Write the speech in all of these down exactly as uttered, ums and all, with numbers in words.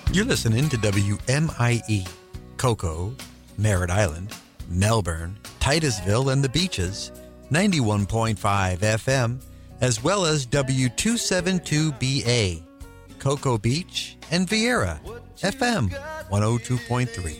You're listening to W M I E, Cocoa, Merritt Island, Melbourne, Titusville, and the Beaches, ninety-one point five F M, as well as W two seventy-two B A, Cocoa Beach, and Vieira, F M one oh two point three.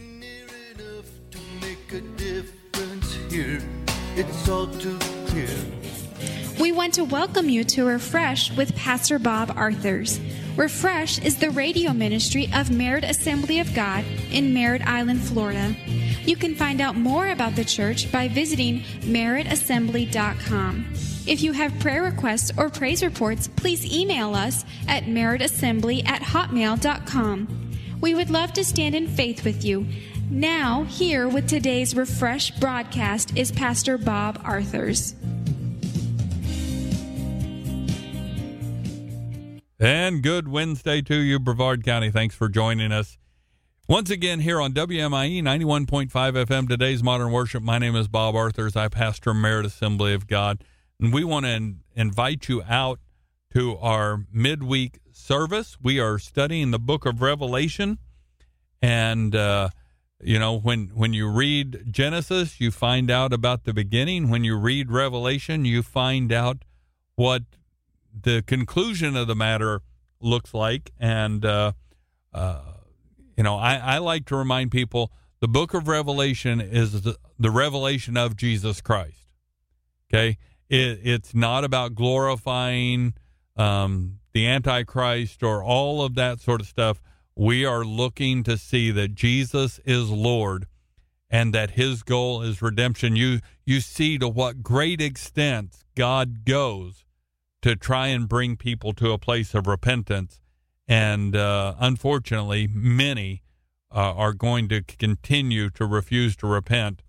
It's all too clear. We want to welcome you to Refresh with Pastor Bob Arthurs. Refresh is the radio ministry of Merritt Assembly of God in Merritt Island, Florida. You can find out more about the church by visiting merritt assembly dot com. If you have prayer requests or praise reports, please email us at merrittassembly at hotmail dot com. We would love to stand in faith with you. Now, here with today's Refresh broadcast is Pastor Bob Arthurs. And good Wednesday to you, Brevard County. Thanks for joining us once again here on W M I E ninety-one point five F M, Today's Modern Worship. My name is Bob Arthurs. I pastor Merritt Assembly of God, and we want to in- invite you out to our midweek service. We are studying the book of Revelation, and uh, you know, when when you read Genesis, you find out about the beginning. When you read Revelation, you find out what the conclusion of the matter looks like. And, uh, uh, you know, I, I like to remind people the book of Revelation is the, the revelation of Jesus Christ. Okay. It, it's not about glorifying um, the Antichrist or all of that sort of stuff. We are looking to see that Jesus is Lord and that his goal is redemption. You, you see to what great extent God goes to try and bring people to a place of repentance. And uh, unfortunately, many uh, are going to continue to refuse to repent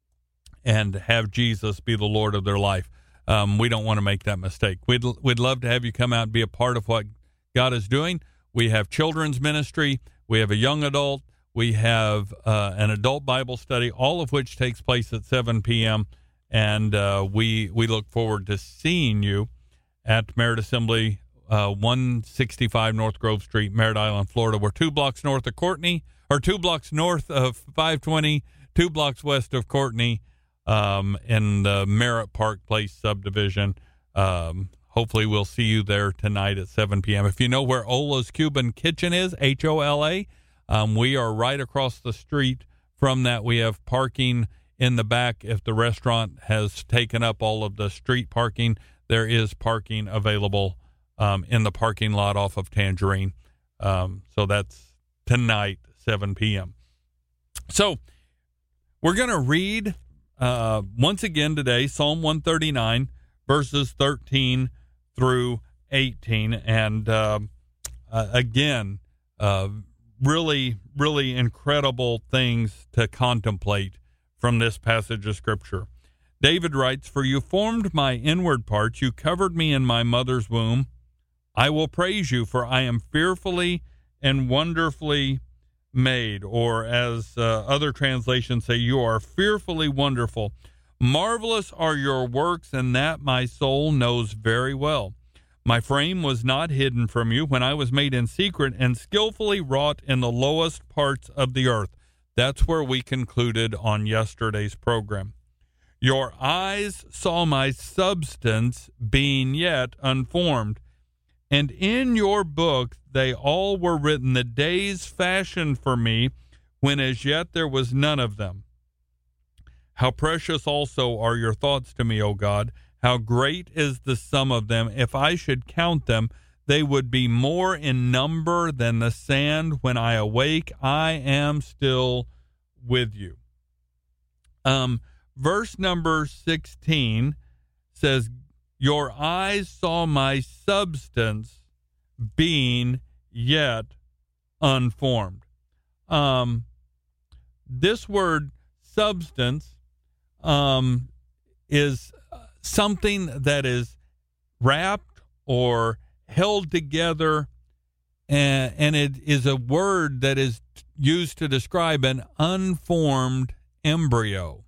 and have Jesus be the Lord of their life. Um, we don't want to make that mistake. We'd, we'd love to have you come out and be a part of what God is doing. We have children's ministry. We have a young adult. We have uh, an adult Bible study, all of which takes place at seven p.m. And uh, we we look forward to seeing you at Merritt Assembly, uh, one sixty-five North Grove Street, Merritt Island, Florida. We're two blocks north of Courtney, or two blocks north of five twenty, two blocks west of Courtney, um, in the Merritt Park Place subdivision. Um, hopefully we'll see you there tonight at seven p.m. If you know where Ola's Cuban Kitchen is, H O L A, um, we are right across the street from that. We have parking in the back. If the restaurant has taken up all of the street parking, there is parking available um, in the parking lot off of Tangerine. Um, so that's tonight, seven p.m. So we're going to read uh, once again today, Psalm one thirty-nine, verses thirteen through eighteen. And uh, uh, again, uh, really, really incredible things to contemplate from this passage of Scripture. David writes, "For you formed my inward parts, you covered me in my mother's womb. I will praise you, for I am fearfully and wonderfully made." Or as uh, other translations say, you are fearfully wonderful. Marvelous are your works, and that my soul knows very well. My frame was not hidden from you when I was made in secret and skillfully wrought in the lowest parts of the earth. That's where we concluded on yesterday's program. Your eyes saw my substance being yet unformed, and in your book they all were written, the days fashioned for me, when as yet there was none of them. How precious also are your thoughts to me, O God! How great is the sum of them! If I should count them, they would be more in number than the sand. When I awake, I am still with you. Um... Verse number sixteen says, your eyes saw my substance being yet unformed. Um, this word substance um, is something that is wrapped or held together, and, and it is a word that is used to describe an unformed embryo.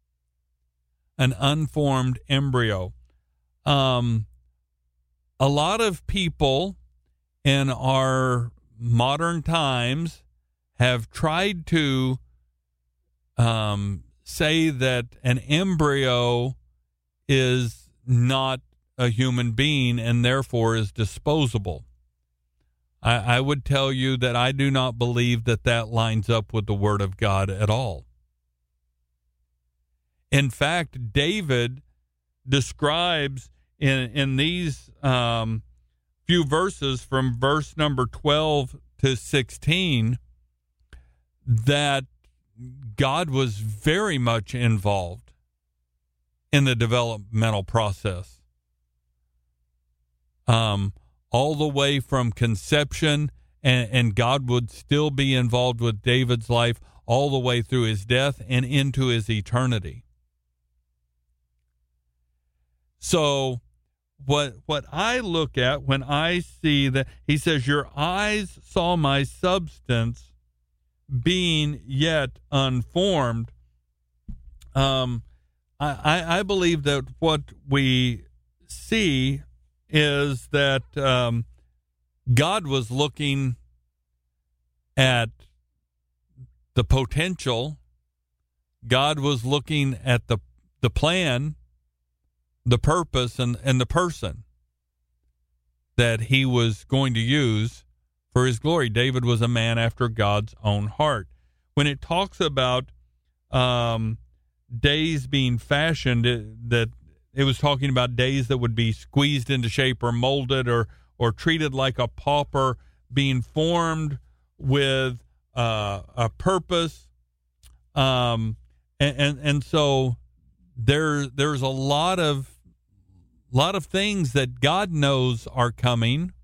An unformed embryo. Um, a lot of people in our modern times have tried to um, say that an embryo is not a human being and therefore is disposable. I, I would tell you that I do not believe that that lines up with the Word of God at all. In fact, David describes in, in these um, few verses from verse number twelve to sixteen that God was very much involved in the developmental process. Um, all the way from conception, and, and God would still be involved with David's life all the way through his death and into his eternity. So what what I look at when I see that, he says, your eyes saw my substance being yet unformed. Um, I, I, I believe that what we see is that um, God was looking at the potential. God was looking at the the plan, the purpose, and, and the person that he was going to use for his glory. David was a man after God's own heart. When it talks about um, days being fashioned, it, that it was talking about days that would be squeezed into shape or molded or or treated like a pauper, being formed with uh, a purpose. Um, and, and and so there there's a lot of lot of things that God knows are coming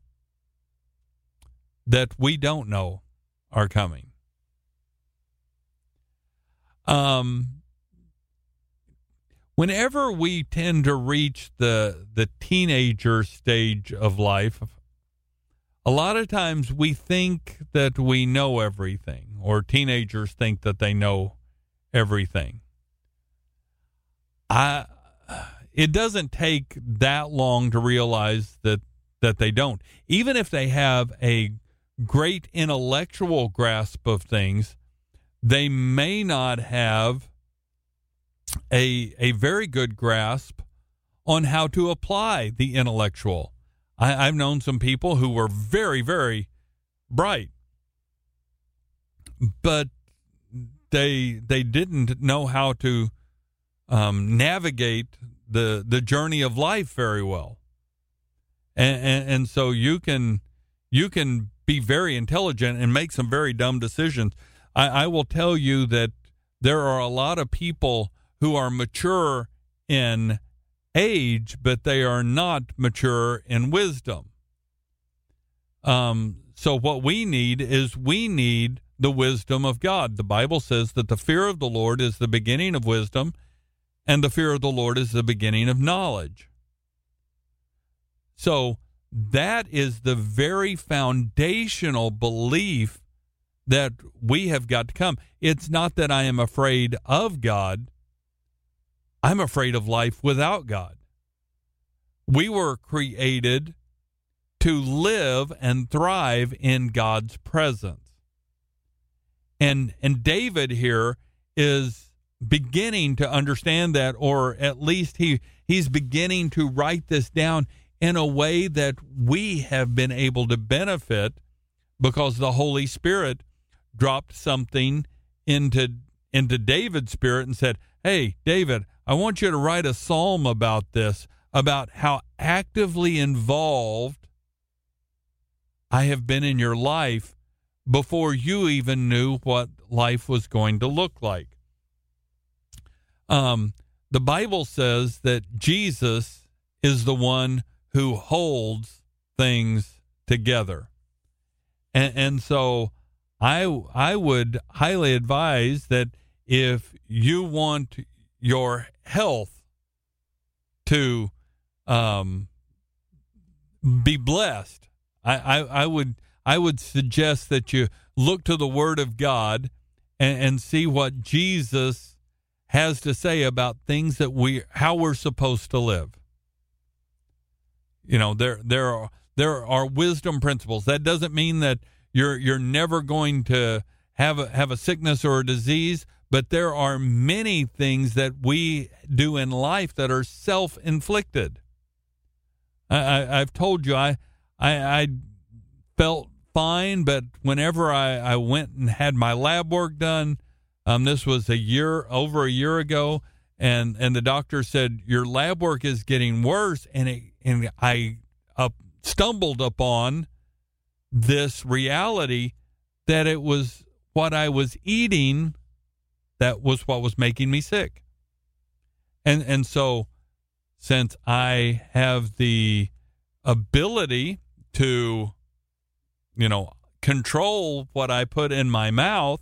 that we don't know are coming. Um. Whenever we tend to reach the the teenager stage of life, a lot of times we think that we know everything, or teenagers think that they know everything. I, it doesn't take that long to realize that, that they don't. Even if they have a great intellectual grasp of things, they may not have a a very good grasp on how to apply the intellectual. I, I've known some people who were very, very bright, but they they didn't know how to um, navigate the the journey of life very well. And, and and so you can you can be very intelligent and make some very dumb decisions. I, I will tell you that there are a lot of people who are mature in age, but they are not mature in wisdom. Um, so what we need is we need the wisdom of God. The Bible says that the fear of the Lord is the beginning of wisdom, and the fear of the Lord is the beginning of knowledge. So that is the very foundational belief that we have got to come. It's not that I am afraid of God. I'm afraid of life without God. We were created to live and thrive in God's presence. And and David here is beginning to understand that, or at least he he's beginning to write this down in a way that we have been able to benefit because the Holy Spirit dropped something into into David's spirit and said, "Hey, David, I want you to write a psalm about this, about how actively involved I have been in your life before you even knew what life was going to look like." Um, the Bible says that Jesus is the one who holds things together. And, and so I, I would highly advise that if you want your health to um, be blessed, I, I, I would I would suggest that you look to the Word of God and, and see what Jesus has to say about things that we how we're supposed to live. You know, there there are there are wisdom principles. That doesn't mean that you're you're never going to have a, have a sickness or a disease, but there are many things that we do in life that are self-inflicted. I, I, I've told you I, I I felt fine, but whenever I, I went and had my lab work done, um, this was a year over a year ago, and, and the doctor said your lab work is getting worse, and it, and I uh, stumbled upon this reality that it was what I was eating that was what was making me sick. And and so since I have the ability to, you know, control what I put in my mouth,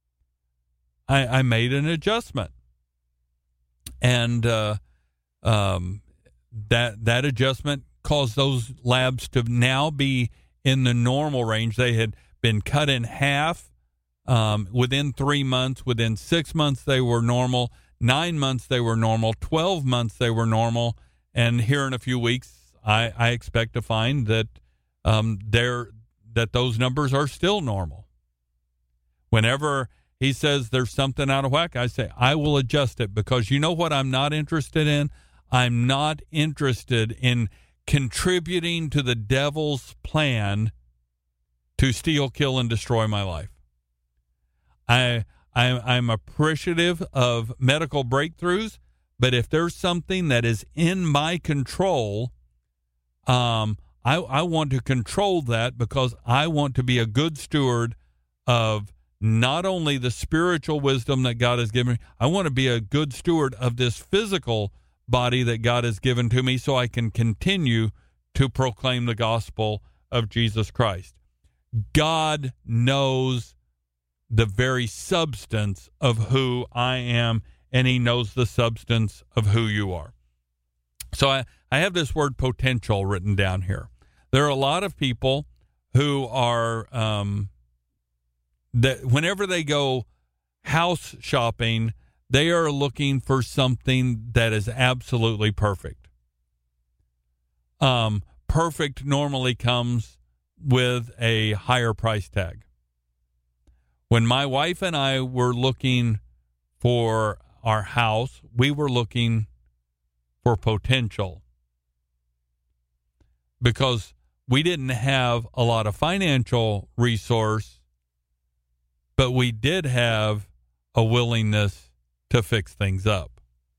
I, I made an adjustment. And uh, um, that that adjustment caused those labs to now be in the normal range. They had been cut in half um, within three months. Within six months, they were normal. Nine months, they were normal. Twelve months, they were normal. And here in a few weeks, I, I expect to find that um, they're, that those numbers are still normal. Whenever he says there's something out of whack, I say, I will adjust it, because you know what I'm not interested in? I'm not interested in contributing to the devil's plan to steal, kill, and destroy my life. I, I, I'm appreciative of medical breakthroughs, but if there's something that is in my control, um, I, I want to control that, because I want to be a good steward of not only the spiritual wisdom that God has given me, I want to be a good steward of this physical body that God has given to me, so I can continue to proclaim the gospel of Jesus Christ. God knows the very substance of who I am, and he knows the substance of who you are. So I, I have this word potential written down here. There are a lot of people who are, um, that whenever they go house shopping, they are looking for something that is absolutely perfect. Um, perfect normally comes with a higher price tag. When my wife and I were looking for our house, we were looking for potential, because we didn't have a lot of financial resource, but we did have a willingness to fix things up.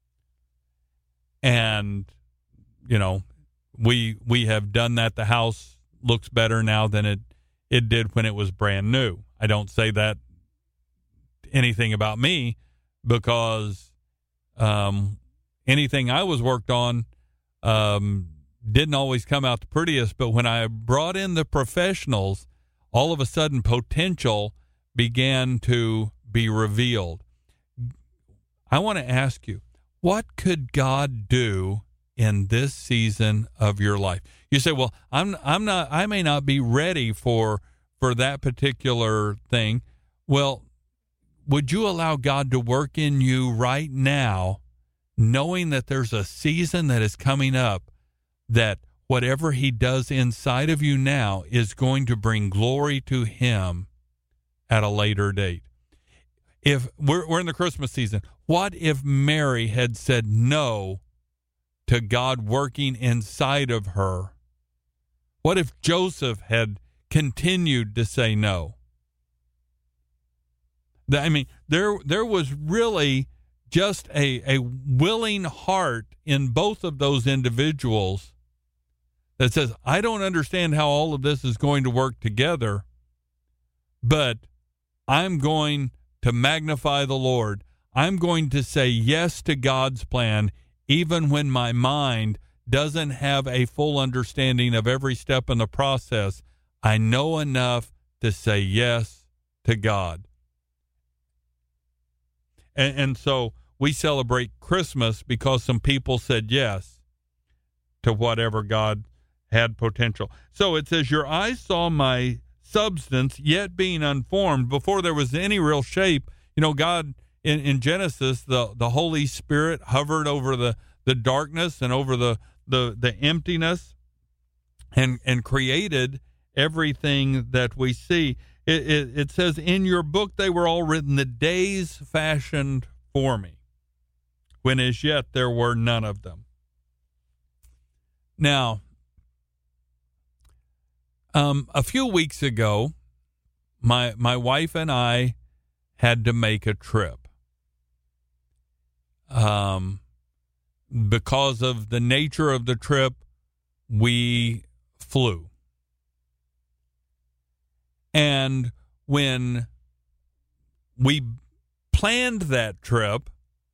And, you know, we we have done that. The house looks better now than it, it did when it was brand new. I don't say that anything about me, because um, anything I was worked on um, didn't always come out the prettiest. But when I brought in the professionals, all of a sudden potential began to be revealed. I want to ask you, what could God do in this season of your life? You say, well, I'm I'm not I may not be ready for for that particular thing. Well, would you allow God to work in you right now, knowing that there's a season that is coming up, that whatever he does inside of you now is going to bring glory to him at a later date? If we're, we're in the Christmas season, what if Mary had said no to God working inside of her? What if Joseph had continued to say no? I mean, there there was really just a, a willing heart in both of those individuals that says, I don't understand how all of this is going to work together, but I'm going to magnify the Lord. I'm going to say yes to God's plan, even when my mind doesn't have a full understanding of every step in the process. I know enough to say yes to God. And, and so we celebrate Christmas because some people said yes to whatever God had potential. So it says, your eyes saw my substance yet being unformed, before there was any real shape. You know, God in, in Genesis, the, the Holy Spirit hovered over the, the darkness and over the, the, the emptiness and, and created everything that we see. It, it, it says, in your book they were all written, the days fashioned for me, when as yet there were none of them. Now, um, a few weeks ago, my my wife and I had to make a trip. Um, because of the nature of the trip, we flew. And when we planned that trip,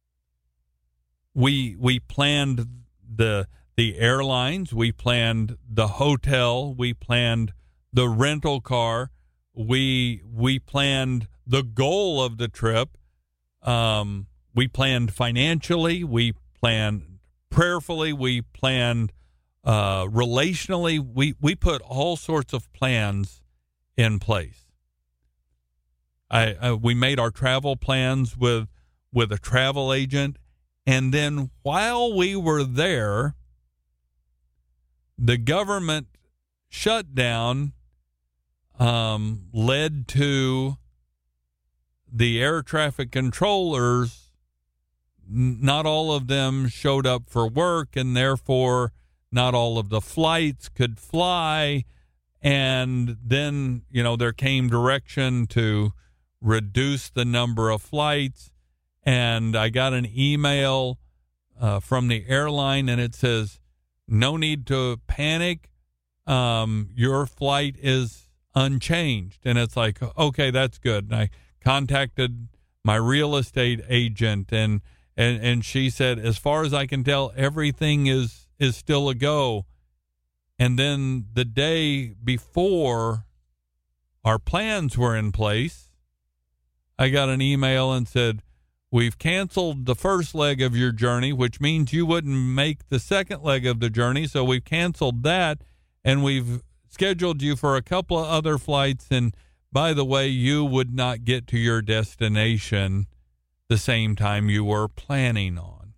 we we planned the the airlines, we planned the hotel, we planned the rental car, we we planned the goal of the trip. Um, we planned financially, we planned prayerfully, we planned uh, relationally. We we put all sorts of plans in place. I, I we made our travel plans with with a travel agent, and then while we were there, the government shutdown um, led to the air traffic controllers. Not all of them showed up for work, and therefore not all of the flights could fly. And then, you know, there came direction to reduce the number of flights. And I got an email uh, from the airline, and it says, no need to panic. Um, your flight is unchanged. And it's like, okay, that's good. And I contacted my real estate agent, and and and she said, as far as I can tell, everything is is still a go. And then the day before our plans were in place, I got an email and said, we've canceled the first leg of your journey, which means you wouldn't make the second leg of the journey. So we've canceled that, and we've scheduled you for a couple of other flights. And by the way, you would not get to your destination the same time you were planning on.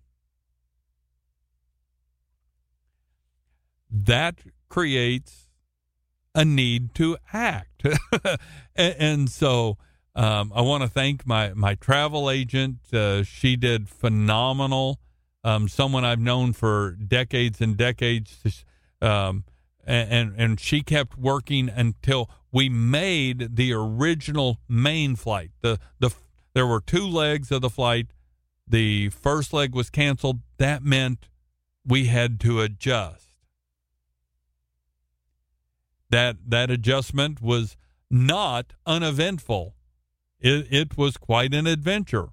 That creates a need to act. and, and so um, I want to thank my, my travel agent. Uh, she did phenomenal. Um, someone I've known for decades and decades. Um, and, and, and she kept working until we made the original main flight. The, the, there were two legs of the flight. The first leg was canceled. That meant we had to adjust. That that adjustment was not uneventful. It, it was quite an adventure.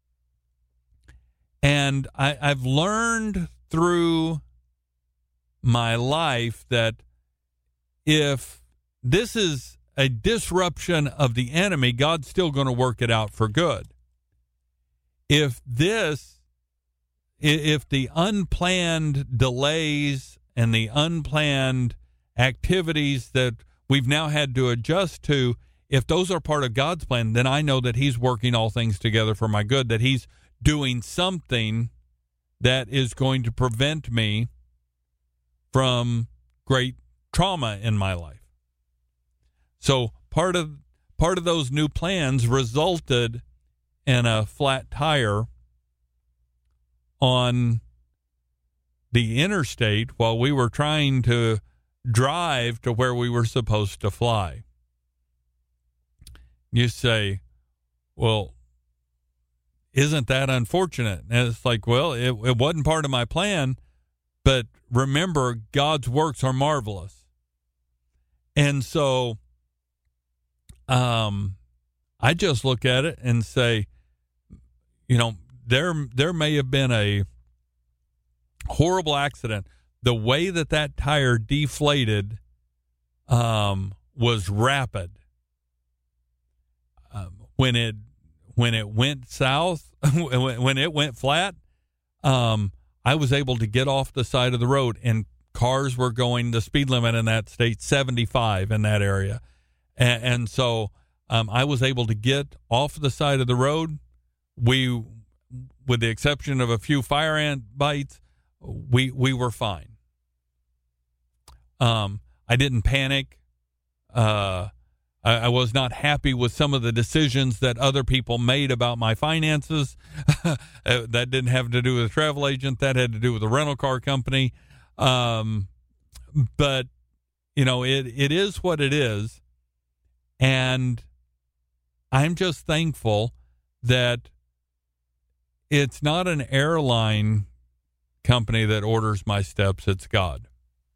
And I, I've learned through my life that if this is a disruption of the enemy, God's still going to work it out for good. If this, if the unplanned delays and the unplanned activities that we've now had to adjust to, if those are part of God's plan, then I know that he's working all things together for my good, that he's doing something that is going to prevent me from great trauma in my life. So part of part of those new plans resulted in a flat tire on the interstate while we were trying to drive to where we were supposed to fly. You say, well, isn't that unfortunate? And it's like, well, it, it wasn't part of my plan, but remember, God's works are marvelous. And so um, I just look at it and say, you know, there there may have been a horrible accident. The way that that tire deflated um, was rapid. Um, when it when it went south, when it went flat, um, I was able to get off the side of the road, and cars were going the speed limit in that state, seventy-five in that area, and, and so um, I was able to get off the side of the road. We, with the exception of a few fire ant bites, we we were fine. Um, I didn't panic. uh, I, I was not happy with some of the decisions that other people made about my finances. That didn't have to do with a travel agent. That had to do with a rental car company. Um, but, you know, it it is what it is. And I'm just thankful that it's not an airline company that orders my steps. It's God.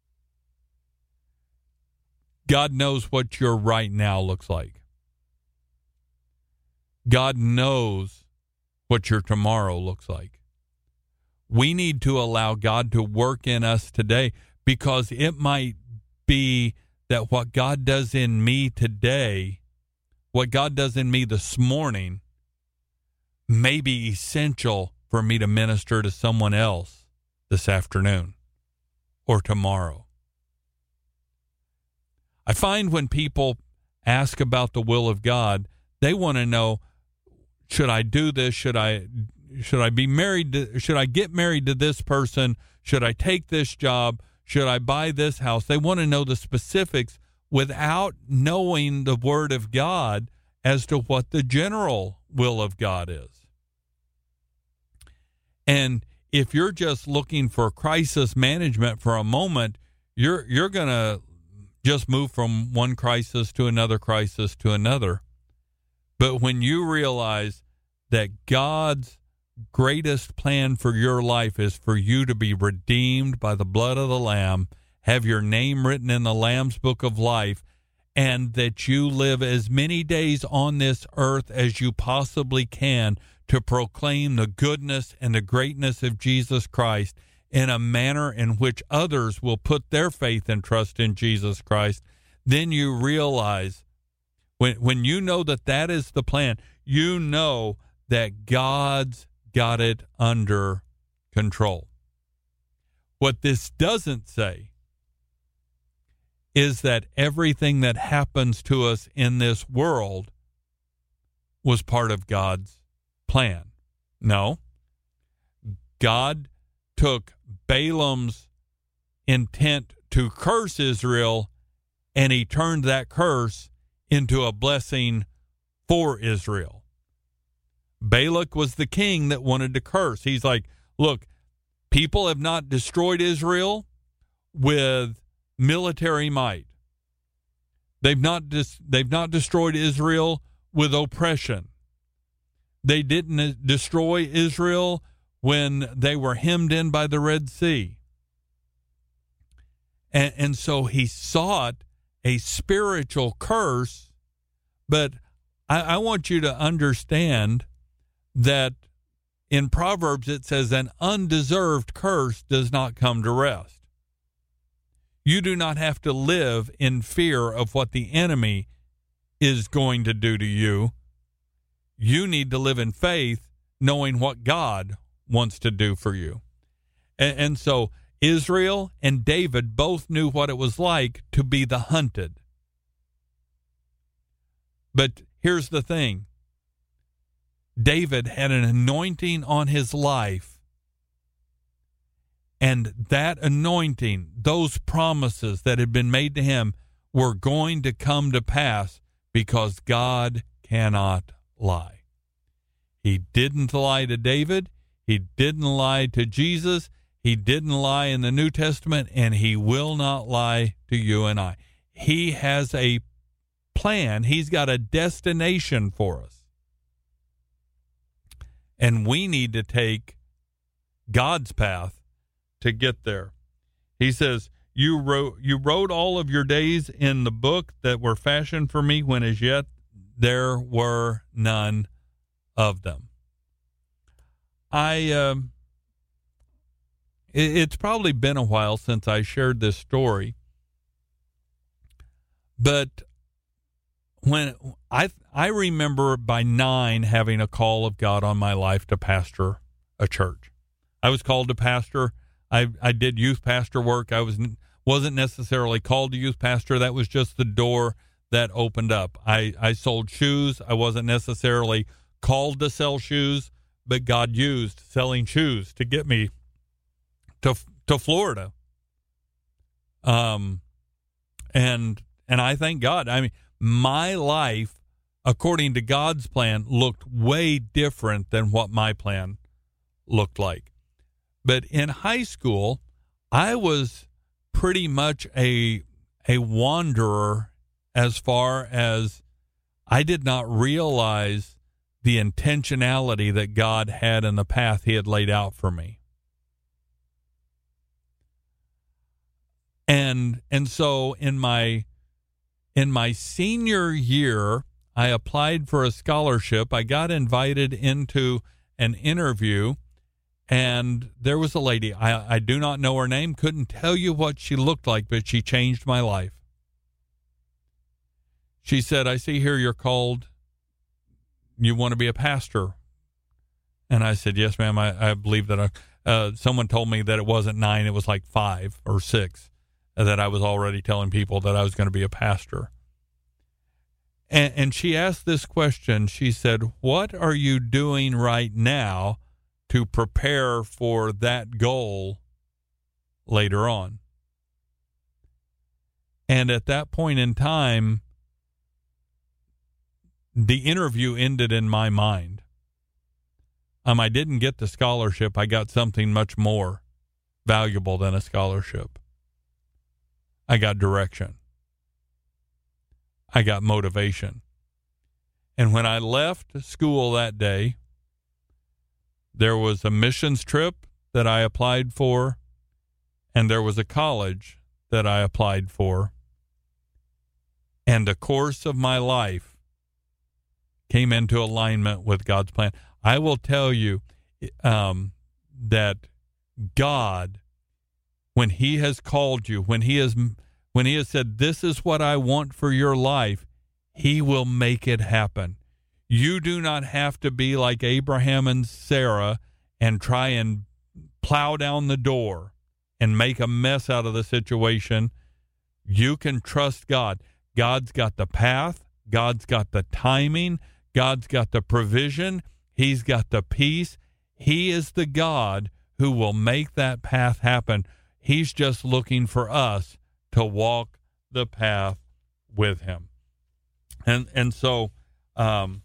God knows what your right now looks like. God knows what your tomorrow looks like. We need to allow God to work in us today, because it might be that what God does in me today, what God does in me this morning, may be essential for me to minister to someone else this afternoon or tomorrow. I find when people ask about the will of God, they want to know, should I do this? Should I should I be married to, should I get married to this person? Should I take this job? Should I buy this house? They want to know the specifics without knowing the Word of God as to what the general will of God is. And if you're just looking for crisis management for a moment, you're you're going to just move from one crisis to another crisis to another. But when you realize that God's greatest plan for your life is for you to be redeemed by the blood of the Lamb, have your name written in the Lamb's book of life, and that you live as many days on this earth as you possibly can to proclaim the goodness and the greatness of Jesus Christ in a manner in which others will put their faith and trust in Jesus Christ, then you realize, when when you know that that is the plan, you know that God's got it under control. What this doesn't say is that everything that happens to us in this world was part of God's plan. No. God took Balaam's intent to curse Israel, and he turned that curse into a blessing for Israel. Balak was the king that wanted to curse. He's like, look, people have not destroyed Israel with military might. They've not dis- they've not destroyed Israel with oppression. They didn't destroy Israel when they were hemmed in by the Red Sea. And, and so he sought a spiritual curse, but I, I want you to understand that in Proverbs it says an undeserved curse does not come to rest. You do not have to live in fear of what the enemy is going to do to you. You need to live in faith, knowing what God wants to do for you. And, and so Israel and David both knew what it was like to be the hunted. But here's the thing. David had an anointing on his life, and that anointing, those promises that had been made to him, were going to come to pass because God cannot lie. He didn't lie to David. He didn't lie to Jesus. He didn't lie in the New Testament, and he will not lie to you and I. He has a plan. He's got a destination for us. And we need to take God's path to get there. He says, you wrote, you wrote all of your days in the book that were fashioned for me when as yet there were none of them. I, um, it, it's probably been a while since I shared this story, but when I, I remember by nine having a call of God on my life to pastor a church. I was called to pastor. I, I did youth pastor work. I was, wasn't necessarily called to youth pastor. That was just the door that opened up. I, I sold shoes. I wasn't necessarily called to sell shoes, but God used selling shoes to get me to to Florida. Um, and And I thank God. I mean, my life, according to God's plan, looked way different than what my plan looked like. But in high school, I was pretty much a a wanderer as far as I did not realize the intentionality that God had in the path he had laid out for me. And and so in my in my senior year, I applied for a scholarship. I got invited into an interview, and there was a lady. I, I do not know her name, couldn't tell you what she looked like, but she changed my life. She said, I see here you're called, you want to be a pastor. And I said, yes, ma'am, I, I believe that. I, uh, someone told me that it wasn't nine, it was like five or six, that I was already telling people that I was going to be a pastor. And, and she asked this question. She said, what are you doing right now to prepare for that goal later on? And at that point in time, the interview ended in my mind. Um, I didn't get the scholarship. I got something much more valuable than a scholarship. I got direction. I got motivation. And when I left school that day, there was a missions trip that I applied for, and there was a college that I applied for. And the course of my life came into alignment with God's plan. I will tell you um, that God, when he has called you, when he has when he has said, this is what I want for your life, he will make it happen. You do not have to be like Abraham and Sarah and try and plow down the door and make a mess out of the situation. You can trust God. God's got the path. God's got the timing. God's got the provision. He's got the peace. He is the God who will make that path happen. He's just looking for us to walk the path with him. And and so, um,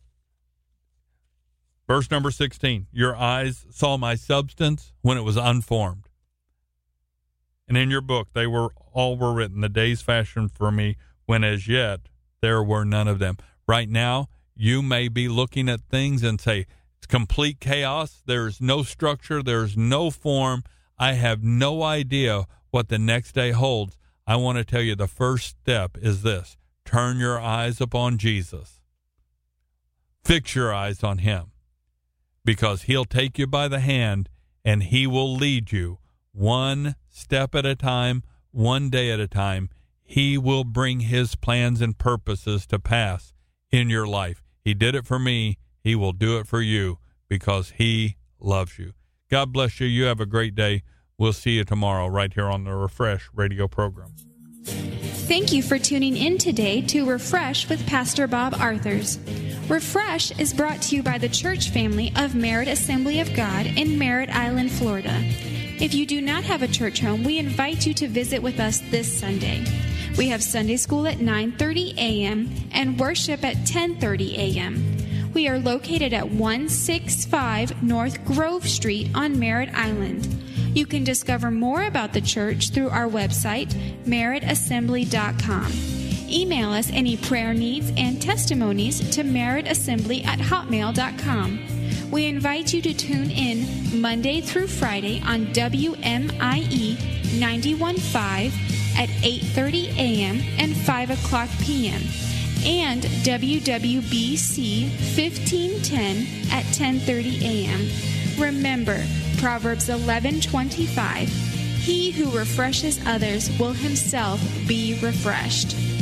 verse number sixteen, your eyes saw my substance when it was unformed. And in your book, they were all were written, the days fashioned for me, when as yet there were none of them. Right now, you may be looking at things and say, it's complete chaos. There's no structure. There's no form. I have no idea what the next day holds. I want to tell you the first step is this. Turn your eyes upon Jesus. Fix your eyes on him, because he'll take you by the hand and he will lead you one step at a time, one day at a time. He will bring his plans and purposes to pass in your life. He did it for me. He will do it for you because he loves you. God bless you. You have a great day. We'll see you tomorrow right here on the Refresh radio program. Thank you for tuning in today to Refresh with Pastor Bob Arthurs. Refresh is brought to you by the church family of Merritt Assembly of God in Merritt Island, Florida. If you do not have a church home, we invite you to visit with us this Sunday. We have Sunday school at nine thirty a.m. and worship at ten thirty a.m. We are located at one sixty-five North Grove Street on Merritt Island. You can discover more about the church through our website, merritt assembly dot com. Email us any prayer needs and testimonies to merrittassembly at hotmail dot com. We invite you to tune in Monday through Friday on W M I E ninety-one point five at eight thirty a.m. and five o'clock p.m. and W W B C fifteen ten at ten thirty a.m. Remember, Proverbs eleven twenty-five, he who refreshes others will himself be refreshed.